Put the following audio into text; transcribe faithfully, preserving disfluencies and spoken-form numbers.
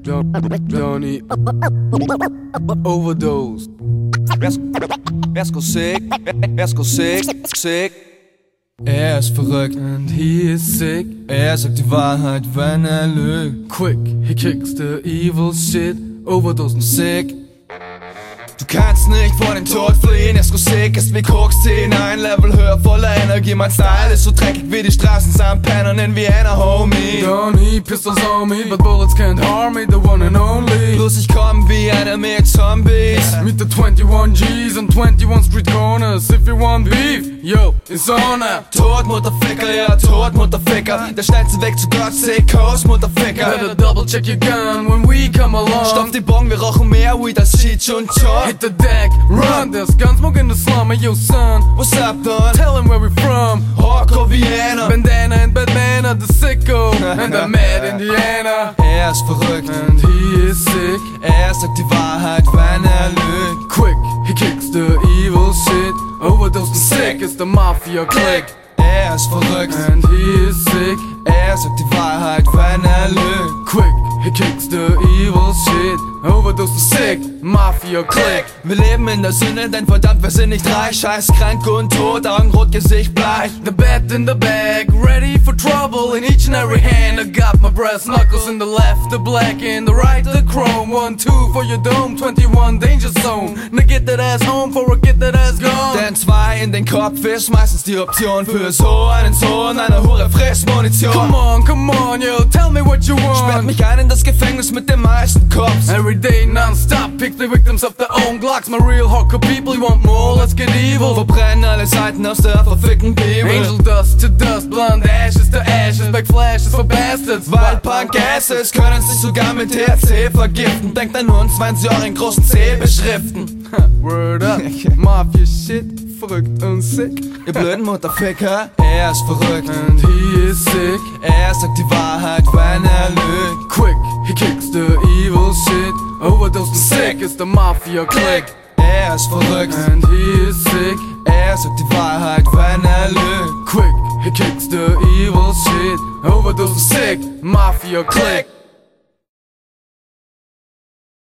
Johnny overdosed. Vesco sick, Vesco sick, sick. Er ist verrückt and he is sick. Er sagt die Wahrheit, wenn er lügt. Quick, he kicks the evil shit. Overdose and sick. Du kannst nicht vor dem Tod fliehen, Esco sick ist wie Koks-Zehn. Ein Level höher, voller Energie, mein Style ist so dreckig wie die Straßen Sankt Pennern in Vienna, homie. Don't need pistols on me, but bullets can't harm me, the one and only. Plus ich komm wie einer mit Zombies, mit der twenty-one G's und twenty-one Street Corners. If you want beef, yo, it's on her. Tod, Mutterficker, ja, Tod, Mutterficker. Der schnellste Weg zu Gott, sick, Coast, Mutterficker. Better double check your gun when we come along. Stopf die Bong, wir rauchen mehr Weed als Cheech und Chong. Hit the deck, run, there's gunsmoke in the slum. Hey yo son, what's up done? Tell him where we from. Hardcore Vienna, Bandana and Bandana, the sicko and the mad Indiana. Er ist verrückt and he is sick. Er sagt die Wahrheit, wenn er lügt. Quick, he kicks the evil shit. Overdose and sick, it's the mafia click. Er ist verrückt and he is sick. Er sagt die Wahrheit, wenn er lügt. Quick, he kicks the evil shit. Overdose and sick, mafia click. Wir leben in der Sünde, denn verdammt, wir sind nicht reich. Scheiß krank und tot, Augenrot, Gesicht bleich. The bat in the bag, ready for trouble. In each and every hand, I got my brass knuckles. In the left, the black, in the right, the chrome. One, two for your dome, twenty-one danger zone. Now get that ass home, for I get that ass gone. Denn zwei in den Kopf ist meistens die Option. Für so einen Sohn, eine Hure frisst Munition. Come on, come on, yo, tell me what you want. Sperrt mich ein in das Gefängnis mit den meisten Cops. Every day non-stop, pick the victims of their own Glocks. My real hardcore people, you want more, let's get evil. Verbrennen alle Seiten aus der verfickten Bibel. Angel dust to dust, blonde ashes to ashes. Backflashes for bastards. Weil Punk Asses können sich sogar mit T H C vergiften. Denkt an uns, wenn sie euren großen C beschriften. Word up, Mafia shit, verrückt und sick. Ihr blöden Mutterficker, er ist verrückt and he is sick. Er sagt die Wahrheit, wenn er lügt. Quick, he kicks the evil shit. Overdose and sick, it's the mafia click. Er ist verrückt and he is sick. Er sagt die Wahrheit, wenn er lügt. Quick, he kicks the evil shit. Overdose and sick, mafia click.